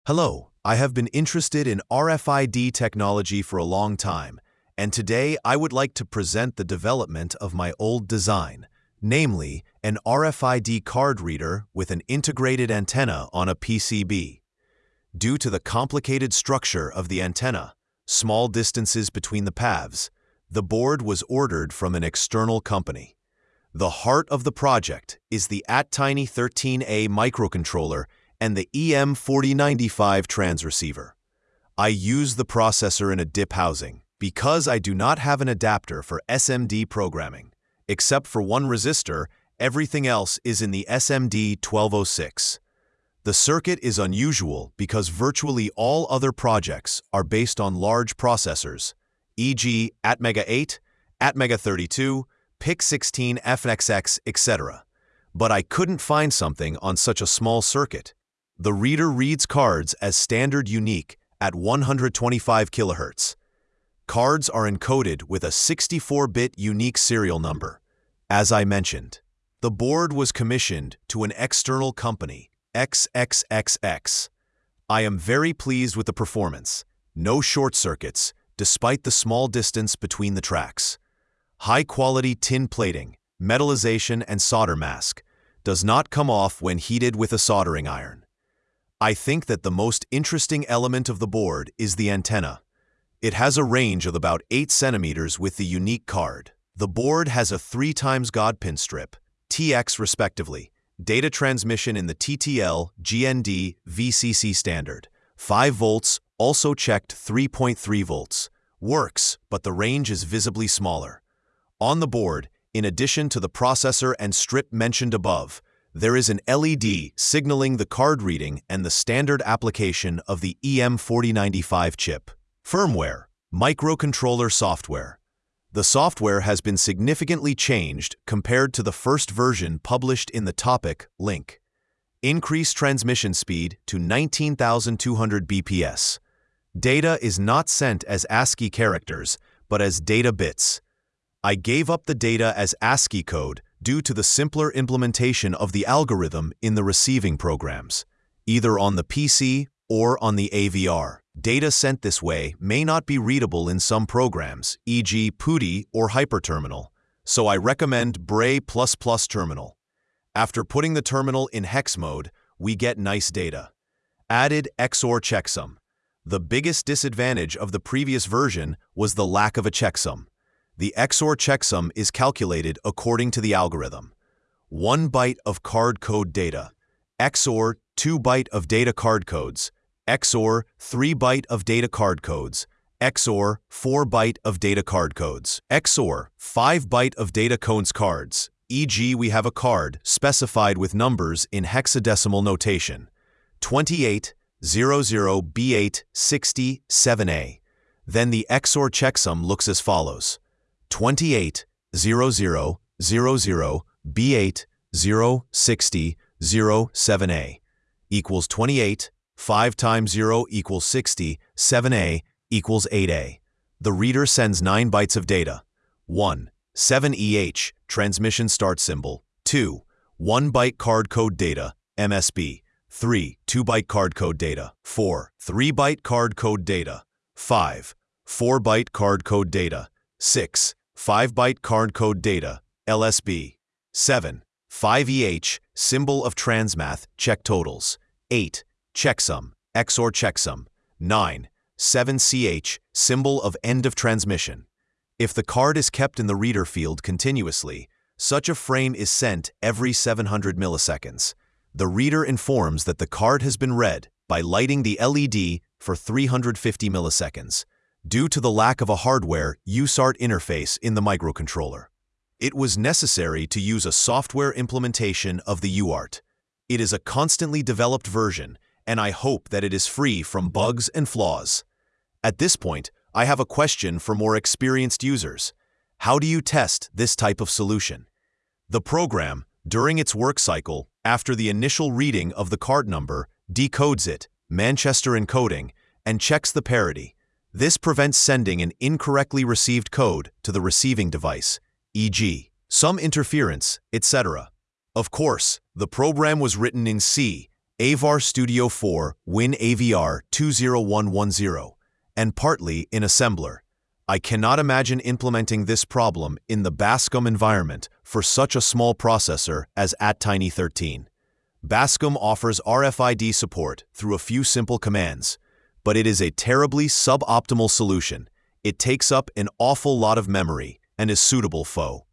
Hello, I have been interested in RFID technology for a long time, and today I would like to present the development of my old design, namely an RFID card reader with an integrated antenna on a PCB. Due to the complicated structure of the antenna, small distances between the paths, the board was ordered from an external company. The heart of the project is the ATtiny 13A microcontroller and the EM4095 transceiver. I use the processor in a DIP housing because I do not have an adapter for SMD programming. Except for one resistor, everything else is in the SMD 1206. The circuit is unusual because virtually all other projects are based on large processors, e.g. Atmega 8, Atmega 32, PIC16 FXX, etc. But I couldn't find something on such a small circuit. The reader reads cards as standard unique at 125 kHz. Cards are encoded with a 64-bit unique serial number. As I mentioned, the board was commissioned to an external company, XXXX. I am very pleased with the performance. No short circuits, despite the small distance between the tracks. High-quality tin plating, metallization, and solder mask does not come off when heated with a soldering iron. I think that the most interesting element of the board is the antenna. It has a range of about 8 centimeters with the unique card. The board has a 3x God pin strip, TX respectively, data transmission in the TTL, GND, VCC standard. 5 volts, also checked 3.3 volts. Works, but the range is visibly smaller. On the board, in addition to the processor and strip mentioned above, there is an LED signaling the card reading and the standard application of the EM4095 chip. Firmware, microcontroller software. The software has been significantly changed compared to the first version published in the topic link. Increased transmission speed to 19,200 bps. Data is not sent as ASCII characters, but as data bits. I gave up the data as ASCII code due to the simpler implementation of the algorithm in the receiving programs, either on the PC or on the AVR. Data sent this way may not be readable in some programs, e.g. PuTTY or Hyperterminal, so I recommend Bray++ terminal. After putting the terminal in hex mode, we get nice data. Added XOR checksum. The biggest disadvantage of the previous version was the lack of a checksum. The XOR checksum is calculated according to the algorithm. 1 byte of card code data, XOR 2 byte of data card codes, XOR 3 byte of data card codes, XOR 4 byte of data card codes, XOR 5 byte of data codes cards, e.g. we have a card specified with numbers in hexadecimal notation, 2800B860-7A. Then the XOR checksum looks as follows. 2800B860-7A equals 28, 5 times 0 equals 60, 7A equals 8A. The reader sends 9 bytes of data. 1. 7EH, transmission start symbol. 2. 1 byte card code data, MSB. 3. 2 byte card code data. 4. 3 byte card code data. 5. 4 byte card code data. 6. 5 byte card code data, LSB. 7. 5EH, symbol of transmath, check totals. 8. Checksum, XOR checksum. 9. 7CH, symbol of end of transmission. If the card is kept in the reader field continuously, such a frame is sent every 700 milliseconds. The reader informs that the card has been read by lighting the LED for 350 milliseconds. Due to the lack of a hardware USART interface in the microcontroller, it was necessary to use a software implementation of the UART. It is a constantly developed version, and I hope that it is free from bugs and flaws. At this point, I have a question for more experienced users. How do you test this type of solution? The program, during its work cycle, after the initial reading of the card number, decodes it, Manchester encoding, and checks the parity. This prevents sending an incorrectly received code to the receiving device, e.g., some interference, etc. Of course, the program was written in C, AVAR Studio 4 WinAVR 20110, and partly in assembler. I cannot imagine implementing this problem in the Bascom environment for such a small processor as Attiny13. Bascom offers RFID support through a few simple commands, but it is a terribly suboptimal solution. It takes up an awful lot of memory and is suitable for